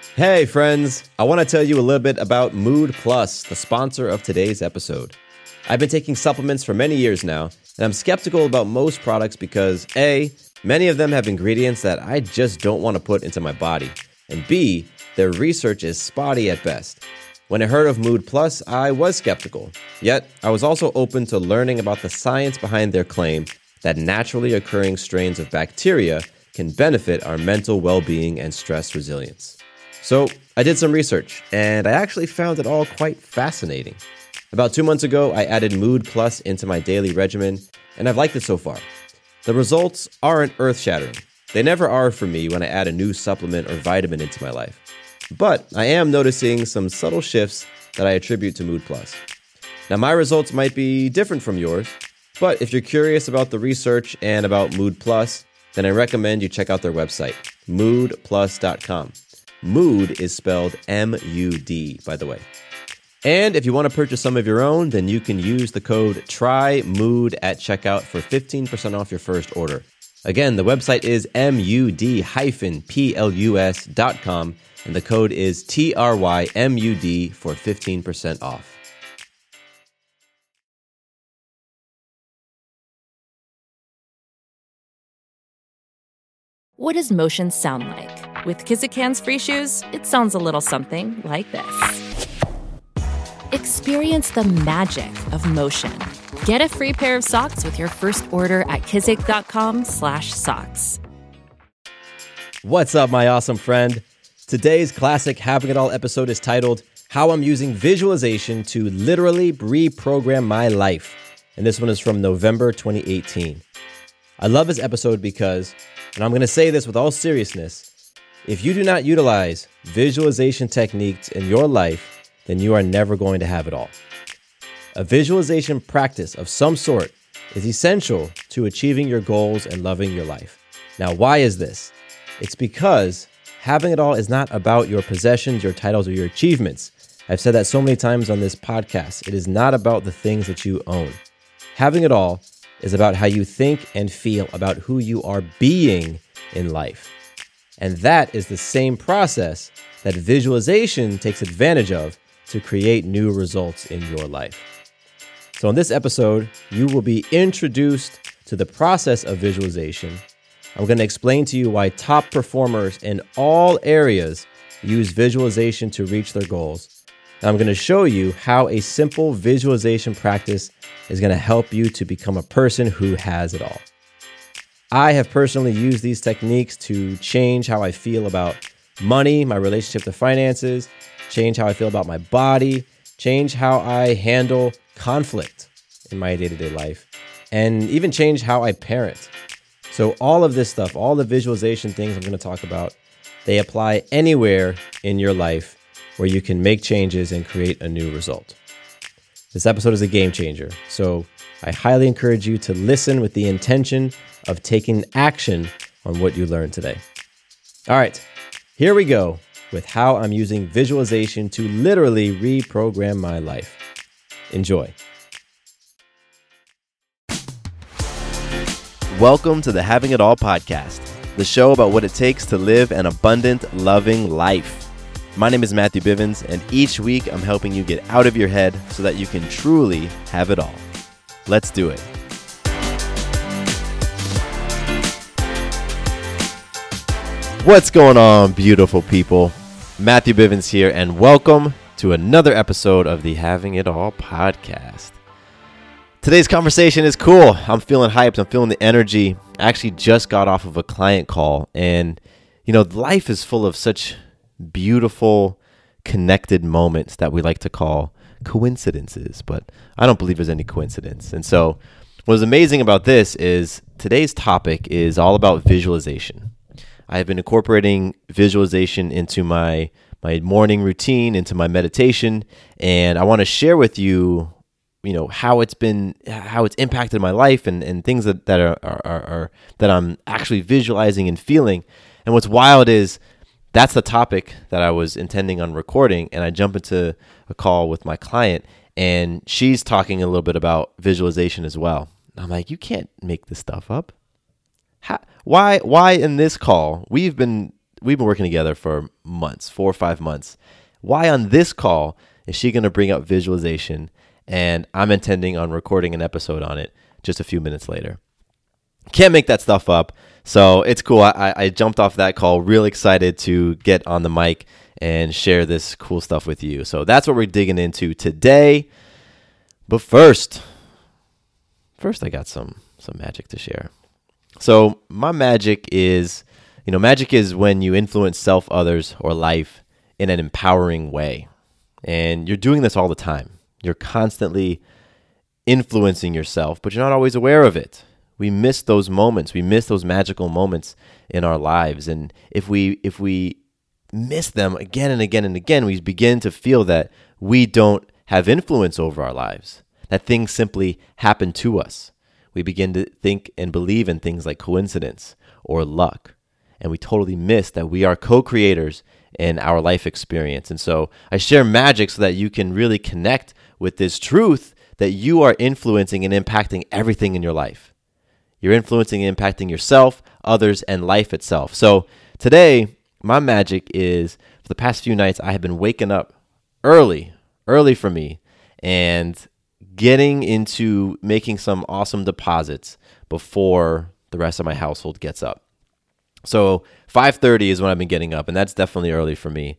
Hey friends, I want to tell you a little bit about Mood Plus, the sponsor of today's episode. I've been taking supplements for many years now, and I'm skeptical about most products because A, many of them have ingredients that I just don't want to put into my body, and B, their research is spotty at best. When I heard of Mood Plus, I was skeptical, yet I was also open to learning about the science behind their claim that naturally occurring strains of bacteria can benefit our mental well-being and stress resilience. So I did some research, and I actually found it all quite fascinating. About 2 months ago, I added Mood Plus into my daily regimen, and I've liked it so far. The results aren't earth-shattering. They never are for me when I add a new supplement or vitamin into my life. But I am noticing some subtle shifts that I attribute to Mood Plus. Now, my results might be different from yours, but if you're curious about the research and about Mood Plus, then I recommend you check out their website, moodplus.com. Mood is spelled M-U-D, by the way. And if you want to purchase some of your own, then you can use the code TRYMOOD at checkout for 15% off your first order. Again, the website is MUD-PLUS.com, and the code is TRYMUD for 15% off. What does motion sound like? With Kizik Hands Free Shoes, it sounds a little something like this. Experience the magic of motion. Get a free pair of socks with your first order at kizik.com/socks. What's up, my awesome friend? Today's classic Having It All episode is titled, How I'm Using Visualization to Literally Reprogram My Life. And this one is from November 2018. I love this episode because, and I'm going to say this with all seriousness, if you do not utilize visualization techniques in your life, then you are never going to have it all. A visualization practice of some sort is essential to achieving your goals and loving your life. Now, why is this? It's because having it all is not about your possessions, your titles, or your achievements. I've said that so many times on this podcast. It is not about the things that you own. Having it all is about how you think and feel about who you are being in life. And that is the same process that visualization takes advantage of to create new results in your life. So in this episode, you will be introduced to the process of visualization. I'm going to explain to you why top performers in all areas use visualization to reach their goals. And I'm going to show you how a simple visualization practice is going to help you to become a person who has it all. I have personally used these techniques to change how I feel about money, my relationship to finances, change how I feel about my body, change how I handle conflict in my day-to-day life, and even change how I parent. So all of this stuff, all the visualization things I'm going to talk about, they apply anywhere in your life where you can make changes and create a new result. This episode is a game changer, so I highly encourage you to listen with the intention of taking action on what you learned today. All right, here we go with how I'm using visualization to literally reprogram my life. Enjoy. Welcome to the Having It All podcast, the show about what it takes to live an abundant, loving life. My name is Matthew Bivens, and each week I'm helping you get out of your head so that you can truly have it all. Let's do it. What's going on, beautiful people? Matthew Bivens here, and welcome to another episode of the Having It All podcast. Today's conversation is cool. I'm feeling hyped. I'm feeling the energy. I actually just got off of a client call, and life is full of such beautiful, connected moments that we like to call coincidences, but I don't believe there's any coincidence. And so what's amazing about this is today's topic is all about visualization. I have been incorporating visualization into my morning routine, into my meditation, and I want to share with you, how it's impacted my life and things that I'm actually visualizing and feeling. And what's wild is that's the topic that I was intending on recording, and I jump into a call with my client, and she's talking a little bit about visualization as well. I'm like, you can't make this stuff up. Why in this call? We've been we've been working together for months, 4 or 5 months. Why on this call is she going to bring up visualization? And I'm intending on recording an episode on it just a few minutes later. Can't make that stuff up. So it's cool. I jumped off that call real excited to get on the mic and share this cool stuff with you. So that's what we're digging into today. But first I got some magic to share. So my magic is, magic is when you influence self, others, or life in an empowering way. And you're doing this all the time. You're constantly influencing yourself, but you're not always aware of it. We miss those moments. We miss those magical moments in our lives. And if we miss them again and again and again, we begin to feel that we don't have influence over our lives, that things simply happen to us. We begin to think and believe in things like coincidence or luck. And we totally miss that we are co-creators in our life experience. And so I share magic so that you can really connect with this truth that you are influencing and impacting everything in your life. You're influencing and impacting yourself, others, and life itself. So today, my magic is, for the past few nights, I have been waking up early for me, and getting into making some awesome deposits before the rest of my household gets up. So 5:30 is when I've been getting up, and that's definitely early for me.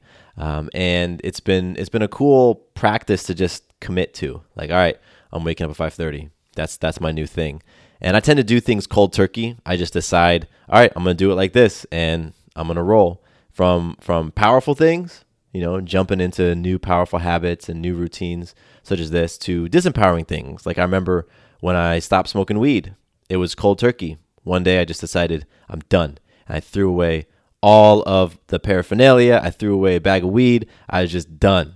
And it's been a cool practice to just commit to. Like, all right, I'm waking up at 5:30. That's my new thing. And I tend to do things cold turkey. I just decide, all right, I'm going to do it like this, and I'm going to roll from powerful things, jumping into new powerful habits and new routines such as this, to disempowering things. Like I remember when I stopped smoking weed, it was cold turkey. One day I just decided I'm done. And I threw away all of the paraphernalia. I threw away a bag of weed. I was just done.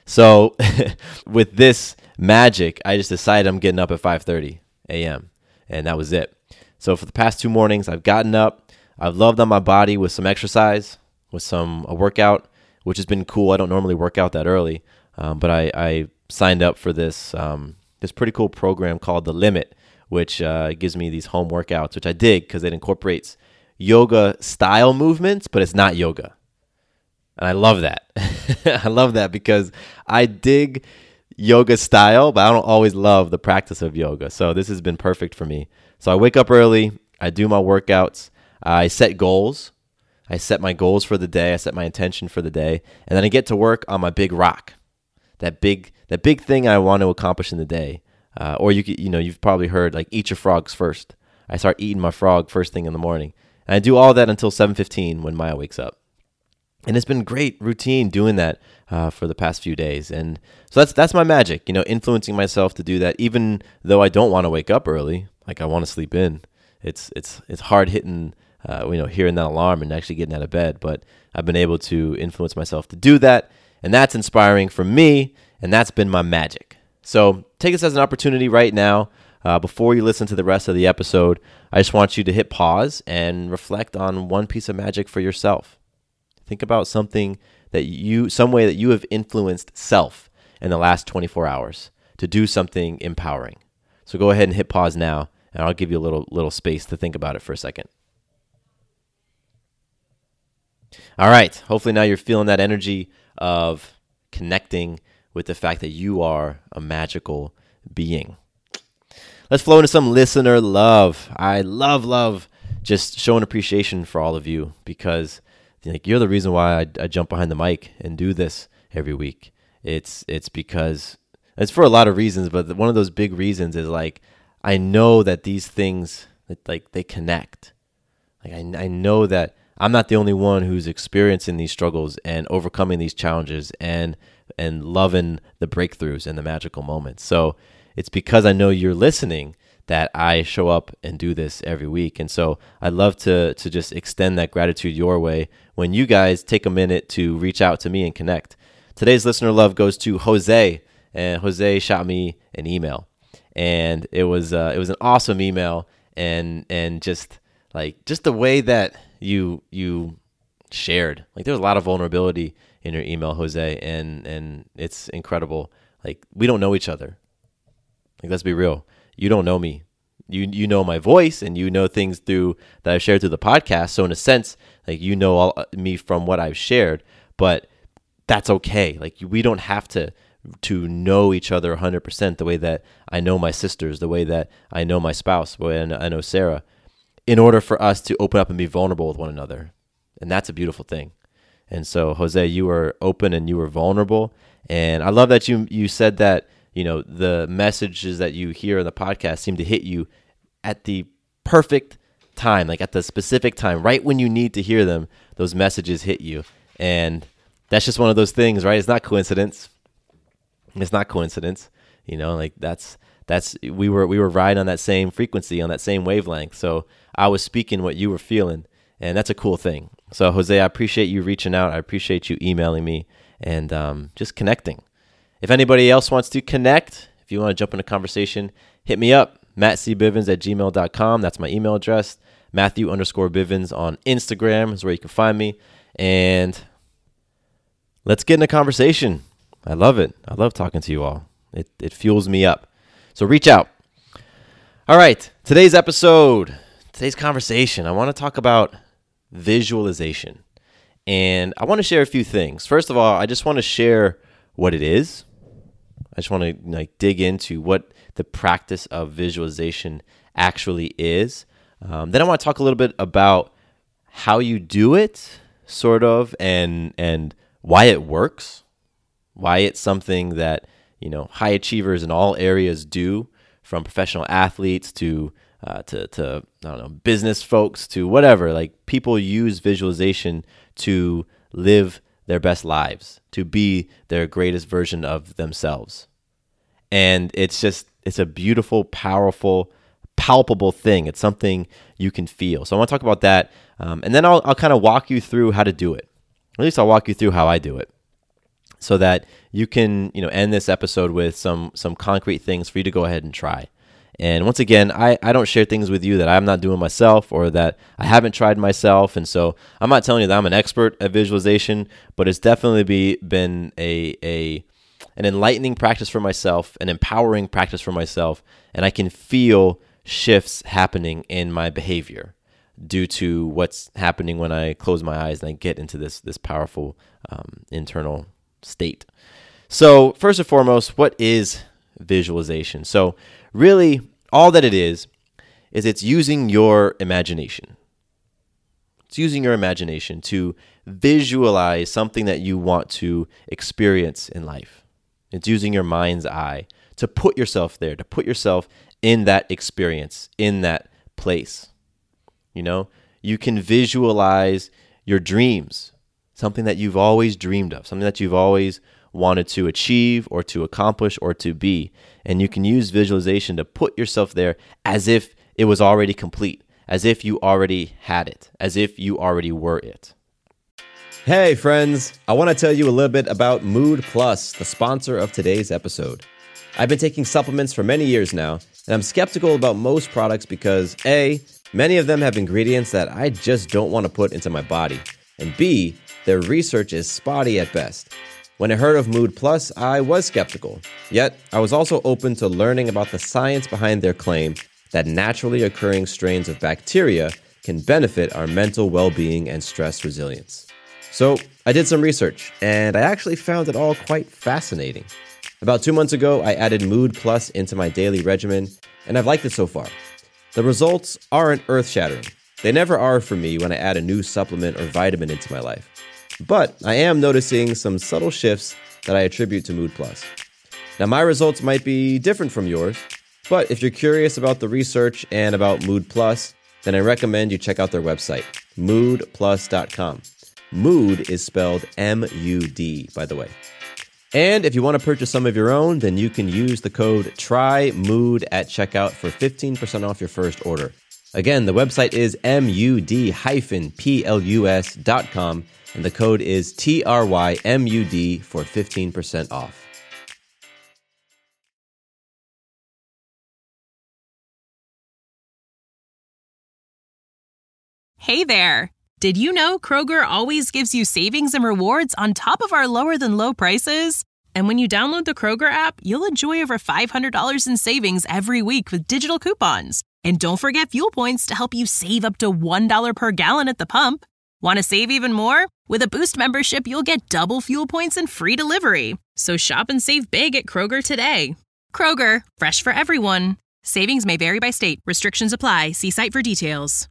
So with this magic, I just decided I'm getting up at 5:30 a.m. And that was it. So for the past 2 mornings, I've gotten up. I've loved on my body with some exercise, with a workout, which has been cool. I don't normally work out that early, but I signed up for this pretty cool program called The Limit, which gives me these home workouts, which I dig because it incorporates yoga style movements, but it's not yoga. And I love that. I love that because I dig yoga style, but I don't always love the practice of yoga. So this has been perfect for me. So I wake up early. I do my workouts. I set goals. I set my goals for the day. I set my intention for the day. And then I get to work on my big rock, that big thing I want to accomplish in the day. Or you've probably heard, like, eat your frogs first. I start eating my frog first thing in the morning. And I do all that until 7:15 when Maya wakes up. And it's been great routine doing that for the past few days. And so that's my magic, influencing myself to do that, even though I don't want to wake up early. Like, I want to sleep in. It's hard hitting, hearing that alarm and actually getting out of bed. But I've been able to influence myself to do that. And that's inspiring for me. And that's been my magic. So take this as an opportunity right now. Before you listen to the rest of the episode, I just want you to hit pause and reflect on one piece of magic for yourself. Think about some way that you have influenced self in the last 24 hours to do something empowering. So go ahead and hit pause now, and I'll give you a little space to think about it for a second. All right. Hopefully now you're feeling that energy of connecting with the fact that you are a magical being. Let's flow into some listener love. I love just showing appreciation for all of you, because you're the reason why I jump behind the mic and do this every week. It's because it's for a lot of reasons, but one of those big reasons is, like, I know that these things, like, they connect. Like, I know that I'm not the only one who's experiencing these struggles and overcoming these challenges and loving the breakthroughs and the magical moments. So it's because I know you're listening that I show up and do this every week. And so I'd love to just extend that gratitude your way when you guys take a minute to reach out to me and connect. Today's listener love goes to Jose, and Jose shot me an email, and it was an awesome email, and just the way that you shared, like, there was a lot of vulnerability in your email, Jose, and it's incredible. Like, we don't know each other. Like, let's be real. You don't know me. you know my voice and you know things through that I've shared through the podcast. So in a sense, like you know all me from what I've shared, but that's okay. Like we don't have to know each other 100% the way that I know my sisters, the way that I know my spouse, the way I know Sarah, in order for us to open up and be vulnerable with one another. And that's a beautiful thing. And so, Jose, you were open and you were vulnerable. And I love that you said that, you know, the messages that you hear in the podcast seem to hit you at the perfect time, like at the specific time, right when you need to hear them, those messages hit you. And that's just one of those things, right? It's not coincidence. It's not coincidence. You know, like we were riding on that same frequency, on that same wavelength. So I was speaking what you were feeling, and that's a cool thing. So Jose, I appreciate you reaching out. I appreciate you emailing me and just connecting. If anybody else wants to connect, if you want to jump in a conversation, hit me up, mattcbivens@gmail.com. That's my email address. Matthew_Bivens on Instagram is where you can find me. And let's get in a conversation. I love it. I love talking to you all. It fuels me up. So reach out. All right, today's conversation, I want to talk about visualization. And I want to share a few things. First of all, I just want to share what it is. I just want to dig into what the practice of visualization actually is. Then I want to talk a little bit about how you do it, sort of, and why it works, why it's something that, you know, high achievers in all areas do, from professional athletes to I don't know, business folks to whatever. Like, people use visualization to live their best lives, to be their greatest version of themselves. And it's a beautiful, powerful, palpable thing. It's something you can feel. So I want to talk about that. And then I'll kind of walk you through how to do it. At least I'll walk you through how I do it, so that you can, you know, end this episode with some concrete things for you to go ahead and try. And once again, I don't share things with you that I'm not doing myself or that I haven't tried myself. And so I'm not telling you that I'm an expert at visualization, but it's definitely been an enlightening practice for myself, an empowering practice for myself. And I can feel shifts happening in my behavior due to what's happening when I close my eyes and I get into this powerful internal state. So first and foremost, what is visualization? So really, all that it is it's using your imagination. It's using your imagination to visualize something that you want to experience in life. It's using your mind's eye to put yourself there, to put yourself in that experience, in that place. You know, you can visualize your dreams, something that you've always dreamed of, something that you've always wanted to achieve or to accomplish or to be. And you can use visualization to put yourself there as if it was already complete, as if you already had it, as if you already were it. Hey friends, I want to tell you a little bit about Mood Plus, the sponsor of today's episode. I've been taking supplements for many years now, and I'm skeptical about most products because A, many of them have ingredients that I just don't want to put into my body, and B, their research is spotty at best. When I heard of Mood Plus, I was skeptical. Yet, I was also open to learning about the science behind their claim that naturally occurring strains of bacteria can benefit our mental well-being and stress resilience. So, I did some research, and I actually found it all quite fascinating. About 2 months ago, I added Mood Plus into my daily regimen, and I've liked it so far. The results aren't earth-shattering. They never are for me when I add a new supplement or vitamin into my life. But I am noticing some subtle shifts that I attribute to Mood Plus. Now, my results might be different from yours, but if you're curious about the research and about Mood Plus, then I recommend you check out their website, moodplus.com. Mood is spelled M-U-D, by the way. And if you want to purchase some of your own, then you can use the code TRYMOOD at checkout for 15% off your first order. Again, the website is MUD-PLUS.com, and the code is TRYMUD for 15% off. Hey there! Did you know Kroger always gives you savings and rewards on top of our lower-than-low prices? And when you download the Kroger app, you'll enjoy over $500 in savings every week with digital coupons. And don't forget fuel points to help you save up to $1 per gallon at the pump. Want to save even more? With a Boost membership, you'll get double fuel points and free delivery. So shop and save big at Kroger today. Kroger, fresh for everyone. Savings may vary by state. Restrictions apply. See site for details.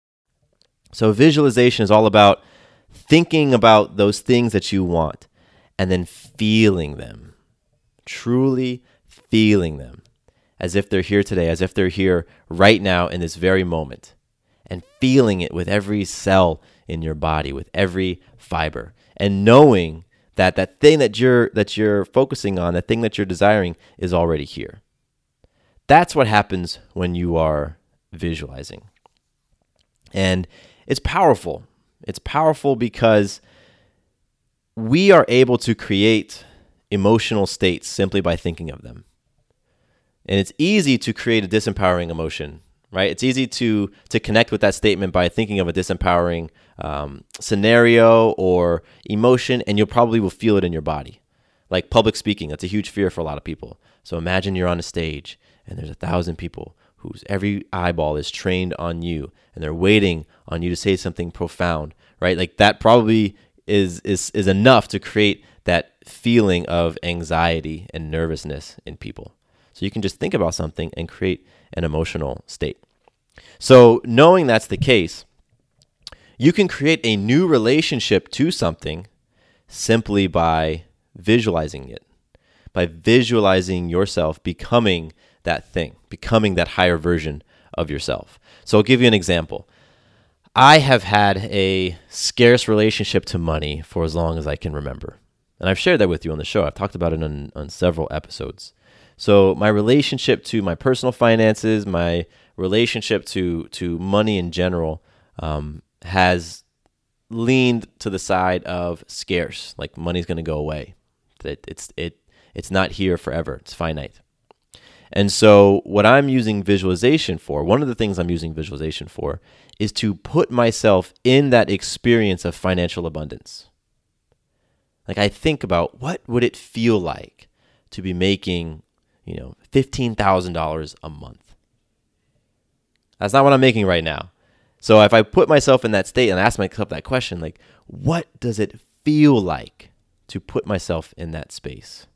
So visualization is all about thinking about those things that you want and then feeling them, truly feeling them as if they're here today, as if they're here right now in this very moment, and feeling it with every cell in your body, with every fiber, and knowing that that thing that you're focusing on, that thing that you're desiring is already here. That's what happens when you are visualizing. And it's powerful. It's powerful because we are able to create emotional states simply by thinking of them. And it's easy to create a disempowering emotion, right? It's easy to connect with that statement by thinking of a disempowering scenario or emotion, and you'll probably will feel it in your body. Like public speaking, that's a huge fear for a lot of people. So imagine you're on a stage and there's 1,000 people whose every eyeball is trained on you and they're waiting on you to say something profound, right? Like that probably is enough to create that feeling of anxiety and nervousness in people. So you can just think about something and create an emotional state. So knowing that's the case, you can create a new relationship to something simply by visualizing it, by visualizing yourself becoming that thing, becoming that higher version of yourself. So I'll give you an example. I have had a scarce relationship to money for as long as I can remember. And I've shared that with you on the show. I've talked about it on several episodes. So my relationship to my personal finances, my relationship to money in general, has leaned to the side of scarce, like money's going to go away. It's not here forever. It's finite. And so what I'm using visualization for, one of the things I'm using visualization for, is to put myself in that experience of financial abundance. Like I think about what would it feel like to be making, $15,000 a month. That's not what I'm making right now. So if I put myself in that state and ask myself that question, like, what does it feel like to put myself in that space?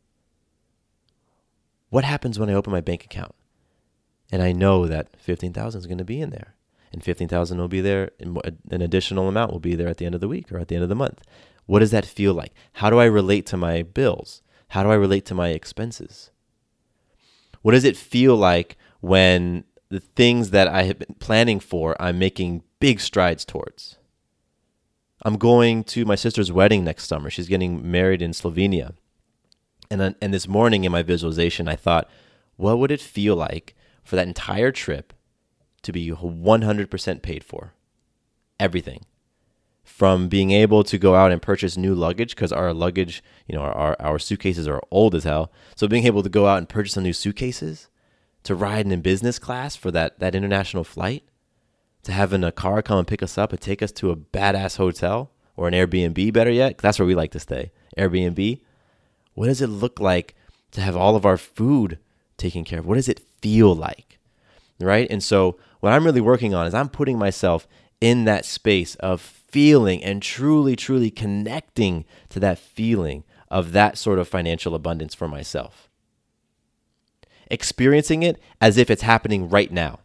What happens when I open my bank account and I know that 15,000 is going to be in there, and 15,000 will be there, and an additional amount will be there at the end of the week or at the end of the month? What does that feel like? How do I relate to my bills? How do I relate to my expenses? What does it feel like when the things that I have been planning for, I'm making big strides towards? I'm going to my sister's wedding next summer. She's getting married in Slovenia. And this morning in my visualization, I thought, what would it feel like for that entire trip to be 100% paid for? Everything. From being able to go out and purchase new luggage, because our luggage, our suitcases are old as hell. So being able to go out and purchase some new suitcases, to riding in business class for that international flight, to having a car come and pick us up and take us to a badass hotel or an Airbnb, better yet, 'cause that's where we like to stay, Airbnb. What does it look like to have all of our food taken care of? What does it feel like, right? And so what I'm really working on is I'm putting myself in that space of feeling and truly, truly connecting to that feeling of that sort of financial abundance for myself. Experiencing it as if it's happening right now.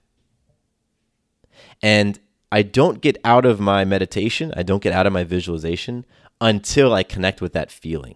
And I don't get out of my meditation, I don't get out of my visualization until I connect with that feeling.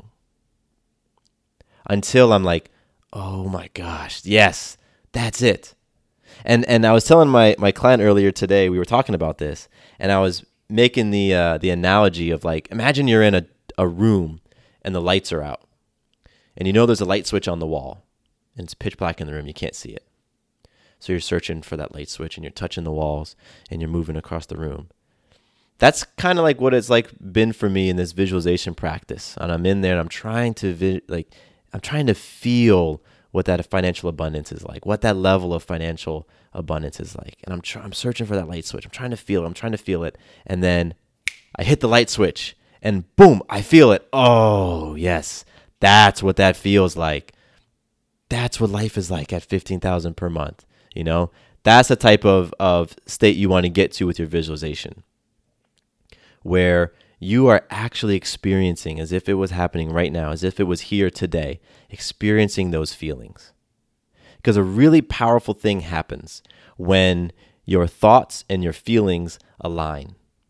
Until I'm like, oh my gosh, yes, that's it. And I was telling my client earlier today, we were talking about this, and I was making the analogy of like, imagine you're in a room and the lights are out. And there's a light switch on the wall, and it's pitch black in the room, you can't see it. So you're searching for that light switch and you're touching the walls and you're moving across the room. That's kind of like what it's like been for me in this visualization practice. And I'm in there and I'm trying to feel what that financial abundance is like, what that level of financial abundance is like. And I'm searching for that light switch. I'm trying to feel it. And then I hit the light switch and boom, I feel it. Oh, yes. That's what that feels like. That's what life is like at $15,000 per month. That's the type of state you want to get to with your visualization, where you are actually experiencing, as if it was happening right now, as if it was here today, experiencing those feelings. Because a really powerful thing happens when your thoughts and your feelings align.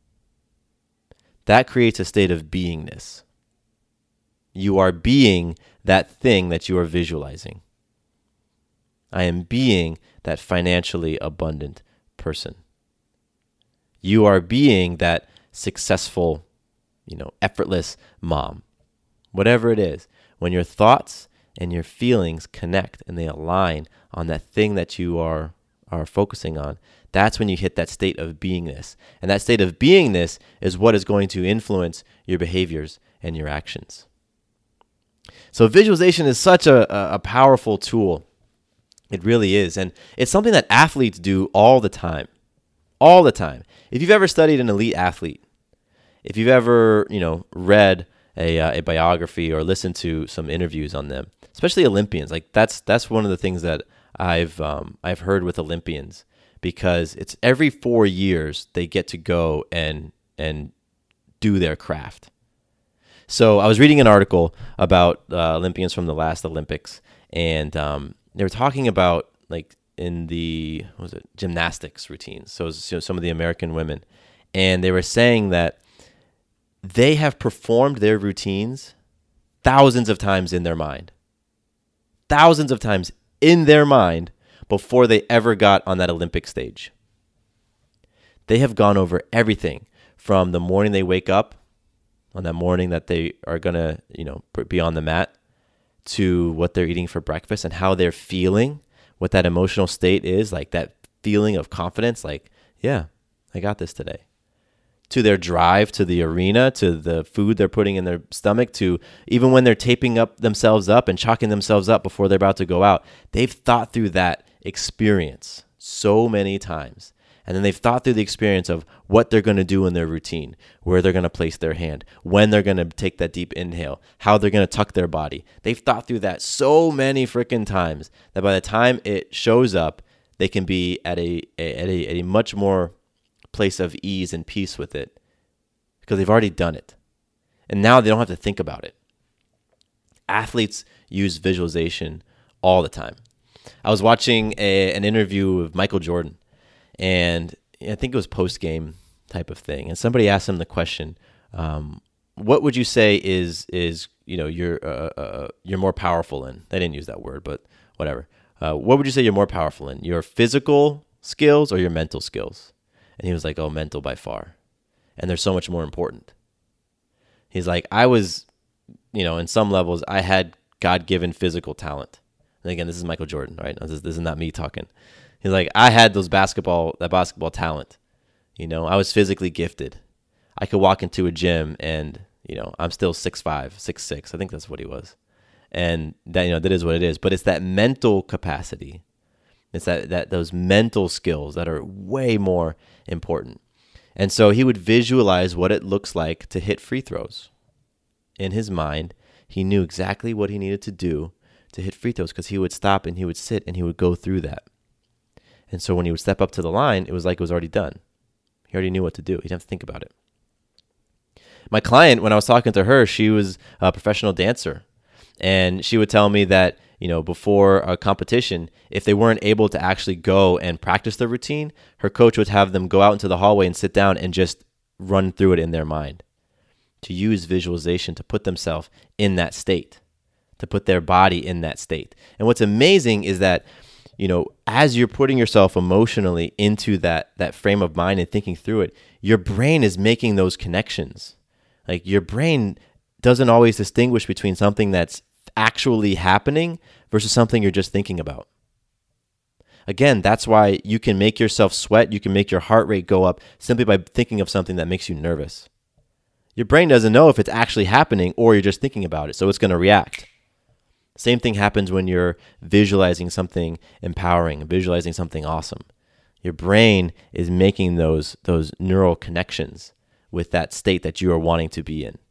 That creates a state of beingness. You are being that thing that you are visualizing. I am being that financially abundant person. You are being that successful, effortless mom. Whatever it is, when your thoughts and your feelings connect and they align on that thing that you are focusing on, that's when you hit that state of beingness. And that state of beingness is what is going to influence your behaviors and your actions. So visualization is such a powerful tool. It really is. And it's something that athletes do all the time. All the time. If you've ever studied an elite athlete, if you've ever, read a biography or listened to some interviews on them, especially Olympians, like that's one of the things that I've heard with Olympians, because it's every 4 years they get to go and do their craft. So I was reading an article about Olympians from the last Olympics, and they were talking about like in the gymnastics routines. So, it was, some of the American women, and they were saying that they have performed their routines thousands of times in their mind. Thousands of times in their mind before they ever got on that Olympic stage. They have gone over everything from the morning they wake up, on that morning that they are going to, be on the mat, to what they're eating for breakfast and how they're feeling, what that emotional state is, like that feeling of confidence, like, yeah, I got this today. To their drive to the arena, to the food they're putting in their stomach, to even when they're taping up themselves up and chalking themselves up before they're about to go out. They've thought through that experience so many times. And then they've thought through the experience of what they're going to do in their routine, where they're going to place their hand, when they're going to take that deep inhale, how they're going to tuck their body. They've thought through that so many freaking times that by the time it shows up, they can be at a much more place of ease and peace with it, because they've already done it. And now they don't have to think about it. Athletes use visualization all the time. I was watching an interview of Michael Jordan, and I think it was post-game type of thing. And somebody asked him the question, what would you say is you're more powerful in? They didn't use that word, but whatever. What would you say you're more powerful in? Your physical skills or your mental skills? And he was like, oh, mental by far. And they're so much more important. He's like, I was, in some levels, I had God-given physical talent. And again, this is Michael Jordan, right? This is not me talking. He's like, I had that basketball talent. I was physically gifted. I could walk into a gym and, I'm still 6'5", 6'6". I think that's what he was. And that, that is what it is. But it's that mental capacity. It's that those mental skills that are way more important. And so he would visualize what it looks like to hit free throws. In his mind, he knew exactly what he needed to do to hit free throws, because he would stop and he would sit and he would go through that. And so when he would step up to the line, it was like it was already done. He already knew what to do. He didn't have to think about it. My client, when I was talking to her, she was a professional dancer. And she would tell me that, before a competition, if they weren't able to actually go and practice the routine, her coach would have them go out into the hallway and sit down and just run through it in their mind. To use visualization to put themselves in that state, to put their body in that state. And what's amazing is that, as you're putting yourself emotionally into that frame of mind and thinking through it, your brain is making those connections. Like, your brain doesn't always distinguish between something that's actually happening versus something you're just thinking about. Again, that's why you can make yourself sweat, you can make your heart rate go up simply by thinking of something that makes you nervous. Your brain doesn't know if it's actually happening or you're just thinking about it, so it's going to react. Same thing happens when you're visualizing something empowering, visualizing something awesome. Your brain is making those neural connections with that state that you are wanting to be in.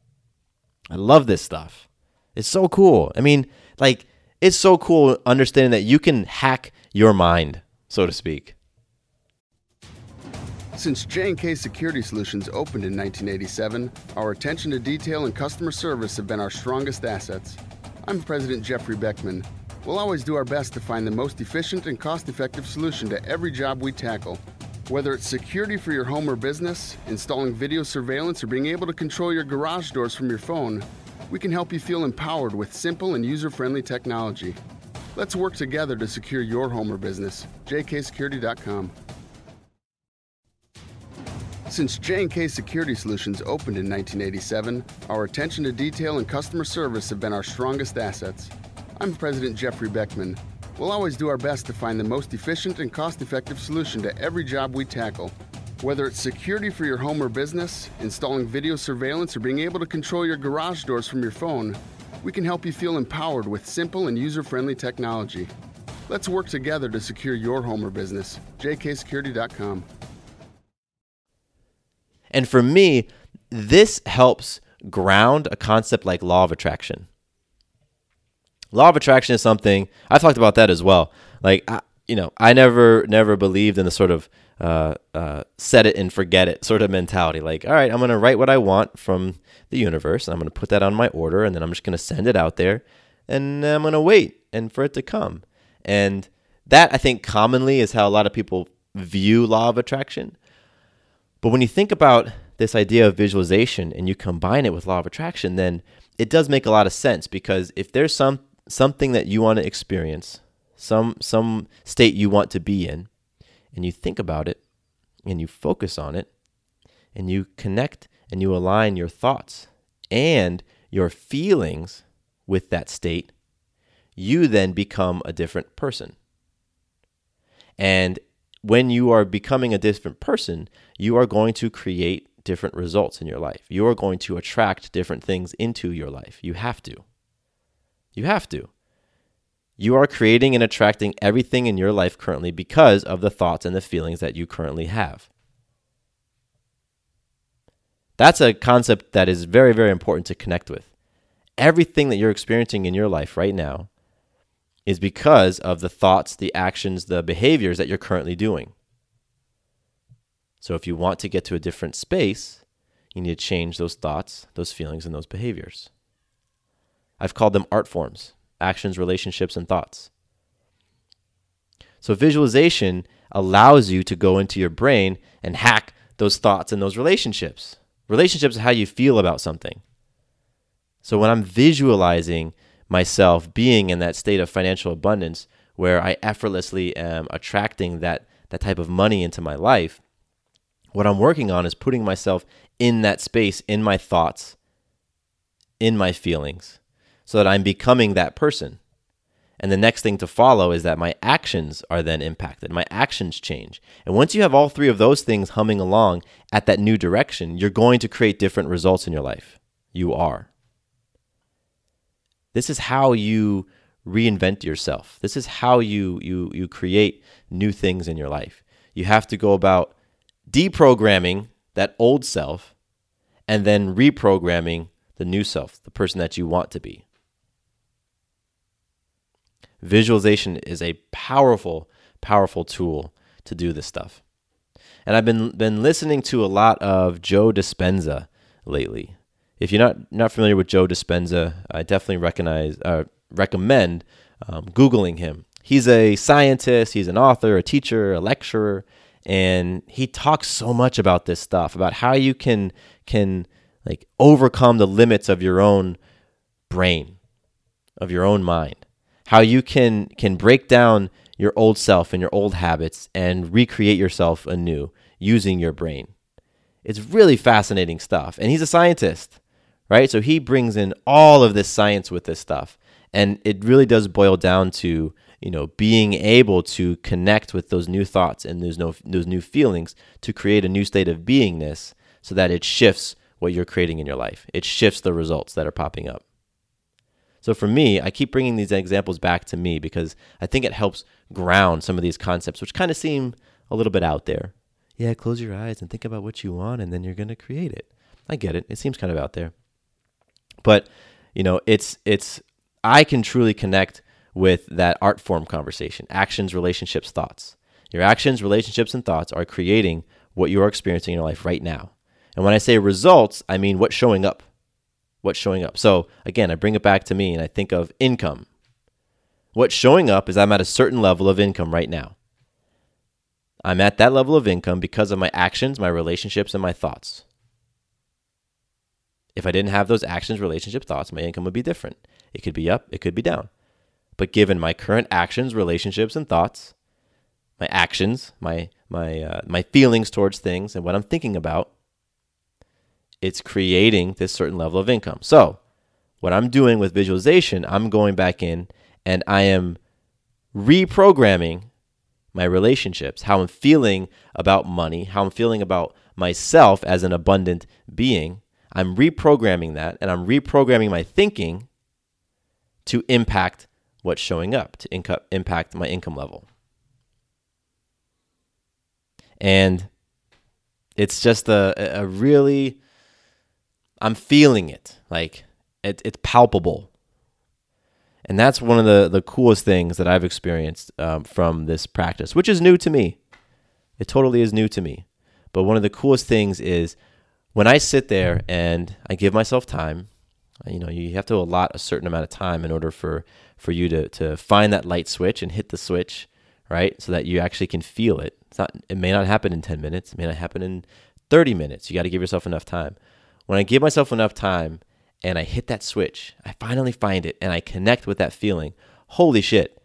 I love this stuff. It's so cool. I mean, it's so cool understanding that you can hack your mind so to speak. Since J&K Security Solutions opened in 1987, our attention to detail and customer service have been our strongest assets. I'm President Jeffrey Beckman. We'll always do our best to find the most efficient and cost-effective solution to every job we tackle. Whether it's security for your home or business, installing video surveillance, or being able to control your garage doors from your phone, we can help you feel empowered with simple and user-friendly technology. Let's work together to secure your home or business. jksecurity.com. Since J&K Security Solutions opened in 1987, our attention to detail and customer service have been our strongest assets. I'm President Jeffrey Beckman. We'll always do our best to find the most efficient and cost-effective solution to every job we tackle. Whether it's security for your home or business, installing video surveillance, or being able to control your garage doors from your phone, we can help you feel empowered with simple and user-friendly technology. Let's work together to secure your home or business. jksecurity.com. And for me, this helps ground a concept like law of attraction. Law of attraction is something, I've talked about that as well. Like, I never believed in the sort of set it and forget it sort of mentality. Like, all right, I'm going to write what I want from the universe, and I'm going to put that on my order, and then I'm just going to send it out there, and I'm going to wait and for it to come. And that, I think, commonly is how a lot of people view law of attraction. But when you think about this idea of visualization and you combine it with law of attraction, then it does make a lot of sense, because if there's something that you want to experience, some state you want to be in, and you think about it and you focus on it and you connect and you align your thoughts and your feelings with that state, you then become a different person. And when you are becoming a different person, you are going to create different results in your life. You are going to attract different things into your life. You have to. You have to. You are creating and attracting everything in your life currently because of the thoughts and the feelings that you currently have. That's a concept that is very, very important to connect with. Everything that you're experiencing in your life right now is because of the thoughts, the actions, the behaviors that you're currently doing. So if you want to get to a different space, you need to change those thoughts, those feelings, and those behaviors. I've called them art forms: actions, relationships, and thoughts. So visualization allows you to go into your brain and hack those thoughts and those relationships. Relationships are how you feel about something. So when I'm visualizing myself being in that state of financial abundance where I effortlessly am attracting that type of money into my life, what I'm working on is putting myself in that space, in my thoughts, in my feelings, so that I'm becoming that person. And the next thing to follow is that my actions are then impacted. My actions change. And once you have all three of those things humming along at that new direction, you're going to create different results in your life. You are. This is how you reinvent yourself. This is how you create new things in your life. You have to go about deprogramming that old self and then reprogramming the new self, the person that you want to be. Visualization is a powerful, powerful tool to do this stuff. And I've been listening to a lot of Joe Dispenza lately. If you're not familiar with Joe Dispenza, I definitely recommend Googling him. He's a scientist, he's an author, a teacher, a lecturer, and he talks so much about this stuff, about how you can like overcome the limits of your own brain, of your own mind. How you can break down your old self and your old habits and recreate yourself anew using your brain. It's really fascinating stuff. And he's a scientist, right? So he brings in all of this science with this stuff. And it really does boil down to, being able to connect with those new thoughts and those new feelings to create a new state of beingness so that it shifts what you're creating in your life. It shifts the results that are popping up. So for me, I keep bringing these examples back to me because I think it helps ground some of these concepts, which kind of seem a little bit out there. Yeah, close your eyes and think about what you want, and then you're going to create it. I get it. It seems kind of out there. But, I can truly connect with that art form conversation: actions, relationships, thoughts. Your actions, relationships, and thoughts are creating what you are experiencing in your life right now. And when I say results, I mean what's showing up. What's showing up. So again, I bring it back to me and I think of income. What's showing up is I'm at a certain level of income right now. I'm at that level of income because of my actions, my relationships, and my thoughts. If I didn't have those actions, relationships, thoughts, my income would be different. It could be up, it could be down. But given my current actions, relationships, and thoughts, my actions, my feelings towards things, and what I'm thinking about, it's creating this certain level of income. So what I'm doing with visualization, I'm going back in and I am reprogramming my relationships, how I'm feeling about money, how I'm feeling about myself as an abundant being. I'm reprogramming that, and I'm reprogramming my thinking to impact what's showing up, to impact my income level. And it's just a really, I'm feeling it. Like it's palpable. And that's one of the coolest things that I've experienced from this practice, which is new to me. It totally is new to me. But one of the coolest things is when I sit there and I give myself time. You have to allot a certain amount of time in order for you to find that light switch and hit the switch, right? So that you actually can feel it. It may not happen in 10 minutes. It may not happen in 30 minutes. You got to give yourself enough time. When I give myself enough time and I hit that switch, I finally find it and I connect with that feeling. Holy shit.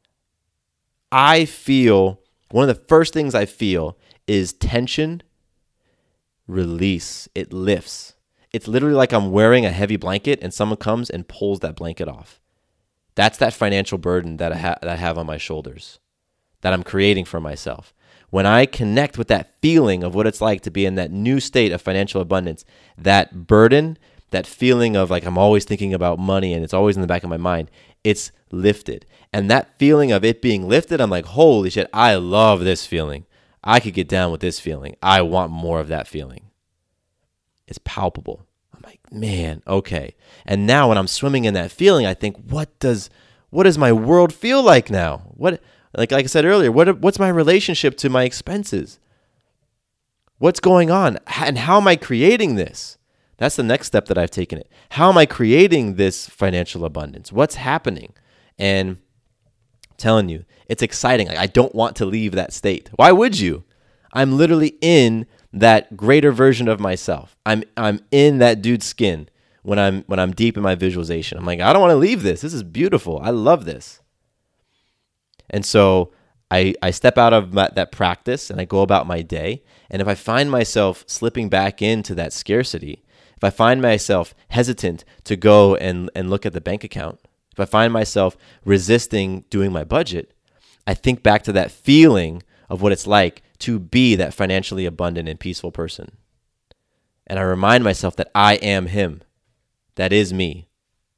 I feel, one of the first things I feel is tension, release. It lifts. It's literally like I'm wearing a heavy blanket and someone comes and pulls that blanket off. That's that financial burden that I have on my shoulders, that I'm creating for myself. When I connect with that feeling of what it's like to be in that new state of financial abundance, that burden, that feeling of like I'm always thinking about money and it's always in the back of my mind, it's lifted. And that feeling of it being lifted, I'm like, holy shit, I love this feeling. I could get down with this feeling. I want more of that feeling. It's palpable. I'm like, man, okay. And now when I'm swimming in that feeling, I think, what does my world feel like now? Like I said earlier, what's my relationship to my expenses? What's going on? And how am I creating this? That's the next step that I've taken it. How am I creating this financial abundance? What's happening? And I'm telling you, it's exciting. Like, I don't want to leave that state. Why would you? I'm literally in that greater version of myself. I'm in that dude's skin when I'm deep in my visualization. I'm like, I don't want to leave this. This is beautiful. I love this. And so I step out of that practice and I go about my day. And if I find myself slipping back into that scarcity, if I find myself hesitant to go and look at the bank account, if I find myself resisting doing my budget, I think back to that feeling of what it's like to be that financially abundant and peaceful person. And I remind myself that I am him. That is me.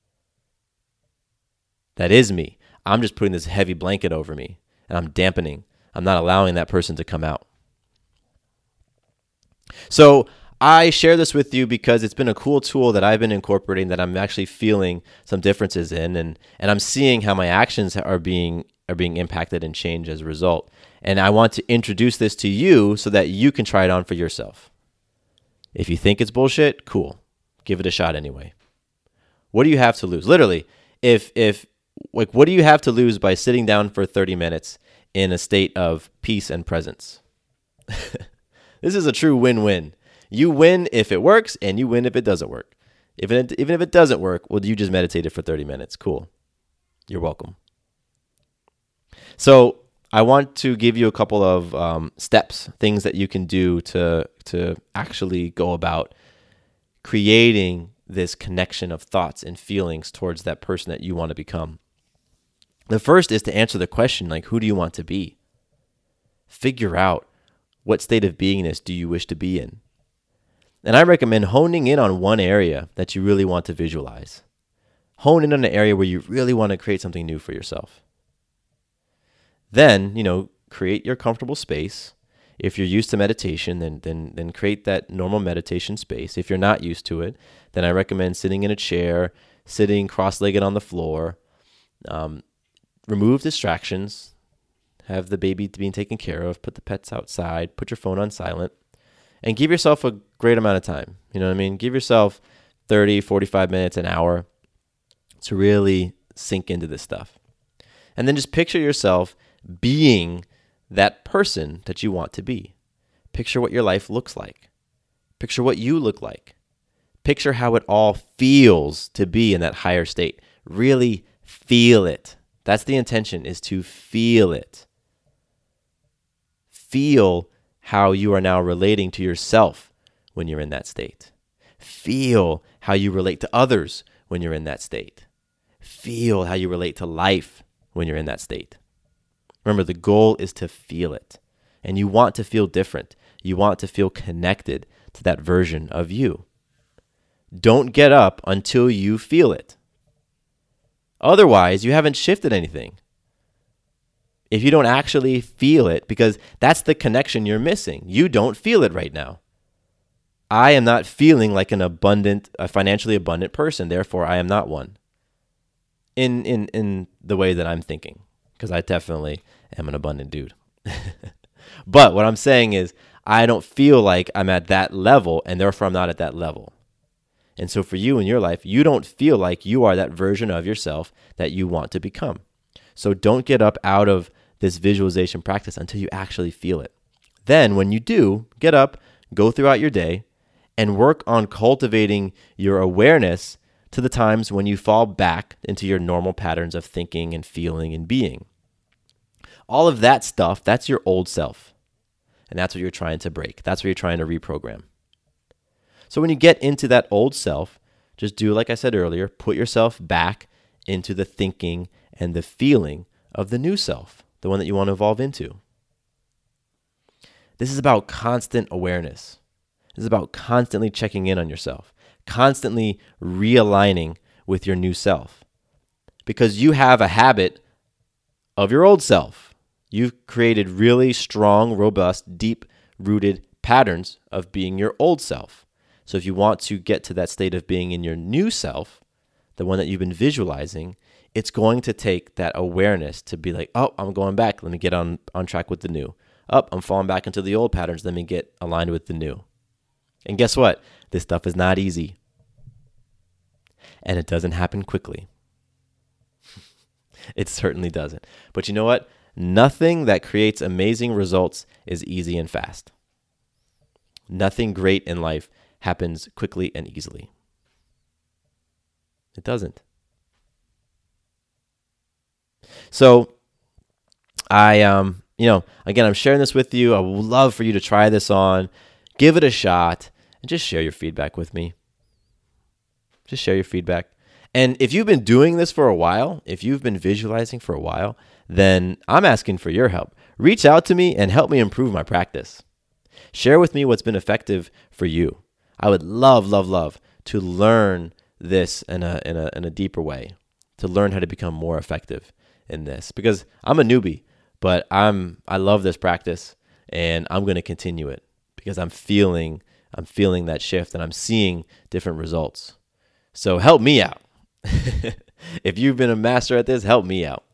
That is me. I'm just putting this heavy blanket over me and I'm dampening. I'm not allowing that person to come out. So I share this with you because it's been a cool tool that I've been incorporating that I'm actually feeling some differences in, and I'm seeing how my actions are being impacted and changed as a result. And I want to introduce this to you so that you can try it on for yourself. If you think it's bullshit, cool. Give it a shot anyway. What do you have to lose? Literally, what do you have to lose by sitting down for 30 minutes in a state of peace and presence? This is a true win-win. You win if it works, and you win if it doesn't work. Even if it doesn't work, well, you just meditated for 30 minutes. Cool. You're welcome. So I want to give you a couple of steps, things that you can do to actually go about creating this connection of thoughts and feelings towards that person that you want to become. The first is to answer the question, like, who do you want to be? Figure out what state of beingness do you wish to be in? And I recommend honing in on one area that you really want to visualize. Hone in on an area where you really want to create something new for yourself. Then, create your comfortable space. If you're used to meditation, then create that normal meditation space. If you're not used to it, then I recommend sitting in a chair, sitting cross-legged on the floor. Remove distractions. have the baby being taken care of, put the pets outside, put your phone on silent, and give yourself a great amount of time. You know what I mean? Give yourself 30, 45 minutes, an hour to really sink into this stuff. And then just picture yourself being that person that you want to be. Picture what your life looks like. Picture what you look like. Picture how it all feels to be in that higher state. Really feel it. That's the intention, is to feel it. Feel how you are now relating to yourself when you're in that state. Feel how you relate to others when you're in that state. Feel how you relate to life when you're in that state. Remember, the goal is to feel it. And you want to feel different. You want to feel connected to that version of you. Don't get up until you feel it. Otherwise, you haven't shifted anything. If you don't actually feel it, because that's the connection you're missing. You don't feel it right now. I am not feeling like a financially abundant person. Therefore, I am not one. In the way that I'm thinking, because I definitely am an abundant dude. But what I'm saying is, I don't feel like I'm at that level, and therefore I'm not at that level. And so for you in your life, you don't feel like you are that version of yourself that you want to become. So don't get up out of this visualization practice until you actually feel it. Then when you do, get up, go throughout your day, and work on cultivating your awareness to the times when you fall back into your normal patterns of thinking and feeling and being. All of that stuff, that's your old self. And that's what you're trying to break. That's what you're trying to reprogram. So when you get into that old self, just do like I said earlier, put yourself back into the thinking and the feeling of the new self, the one that you want to evolve into. This is about constant awareness. This is about constantly checking in on yourself, constantly realigning with your new self. Because you have a habit of your old self. You've created really strong, robust, deep-rooted patterns of being your old self. So if you want to get to that state of being in your new self, the one that you've been visualizing, it's going to take that awareness to be like, oh, I'm going back. Let me get on track with the new. Oh, I'm falling back into the old patterns. Let me get aligned with the new. And guess what? This stuff is not easy. And it doesn't happen quickly. It certainly doesn't. But you know what? Nothing that creates amazing results is easy and fast. Nothing great in life happens quickly and easily. It doesn't. So again, I'm sharing this with you. I would love for you to try this on, give it a shot, and just share your feedback with me. Just share your feedback. And if you've been doing this for a while, if you've been visualizing for a while, then I'm asking for your help. Reach out to me and help me improve my practice. Share with me what's been effective for you. I would love to learn this in a deeper way, to learn how to become more effective in this, because I'm a newbie, but I love this practice and I'm going to continue it because I'm feeling that shift and I'm seeing different results. So help me out. If you've been a master at this, help me out.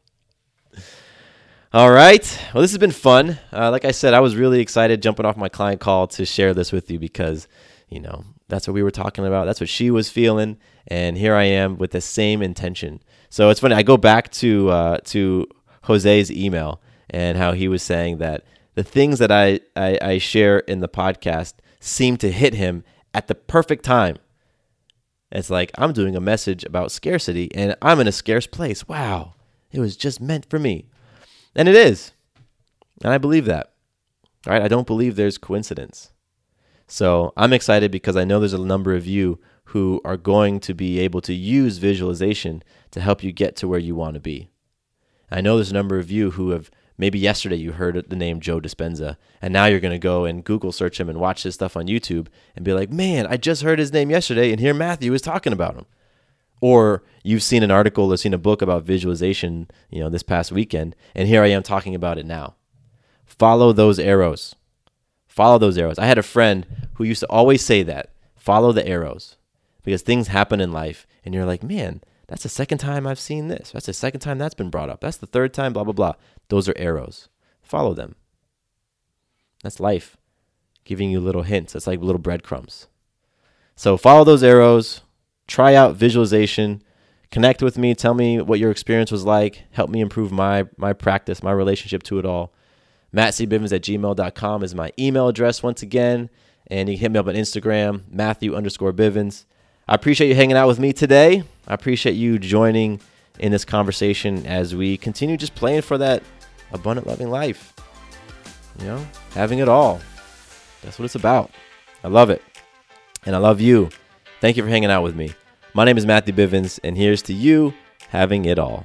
All right. Well, this has been fun. Like I said, I was really excited jumping off my client call to share this with you because, that's what we were talking about. That's what she was feeling. And here I am with the same intention. So it's funny. I go back to Jose's email and how he was saying that the things that I share in the podcast seem to hit him at the perfect time. It's like I'm doing a message about scarcity and I'm in a scarce place. Wow. It was just meant for me. And it is. And I believe that. All right. I don't believe there's coincidence. So I'm excited because I know there's a number of you who are going to be able to use visualization to help you get to where you want to be. I know there's a number of you who have, maybe yesterday you heard the name Joe Dispenza, and now you're going to go and Google search him and watch his stuff on YouTube and be like, man, I just heard his name yesterday and here Matthew is talking about him. Or you've seen an article or seen a book about visualization, this past weekend, and here I am talking about it now. Follow those arrows. Follow those arrows. I had a friend who used to always say that, follow the arrows, because things happen in life and you're like, man, that's the second time I've seen this. That's the second time that's been brought up. That's the third time, blah, blah, blah. Those are arrows. follow them. That's life, giving you little hints. That's like little breadcrumbs. So follow those arrows, try out visualization, connect with me, tell me what your experience was like, help me improve my practice, my relationship to it all. mattcbivens@gmail.com is my email address once again, and you can hit me up on Instagram, Matthew_Bivens. I appreciate you hanging out with me today. I appreciate you joining in this conversation as we continue just playing for that abundant, loving life. You know, having it all. That's what it's about. I love it. And I love you. Thank you for hanging out with me. My name is Matthew Bivens, and here's to you having it all.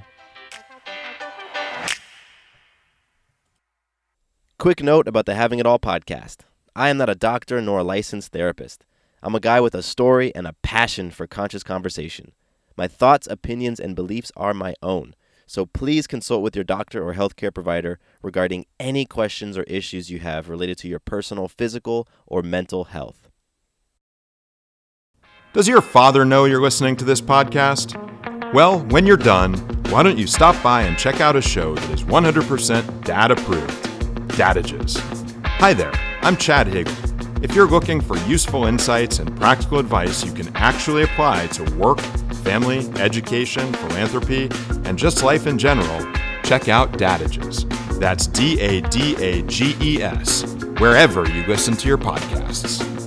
Quick note about the Having It All podcast. I am not a doctor nor a licensed therapist. I'm a guy with a story and a passion for conscious conversation. My thoughts, opinions, and beliefs are my own. So please consult with your doctor or healthcare provider regarding any questions or issues you have related to your personal, physical, or mental health. Does your father know you're listening to this podcast? Well, when you're done, why don't you stop by and check out a show that is 100% dad-approved, Dadages. Hi there, I'm Chad Higgle. If you're looking for useful insights and practical advice you can actually apply to work, family, education, philanthropy, and just life in general, check out Dadages. That's Dadages, wherever you listen to your podcasts.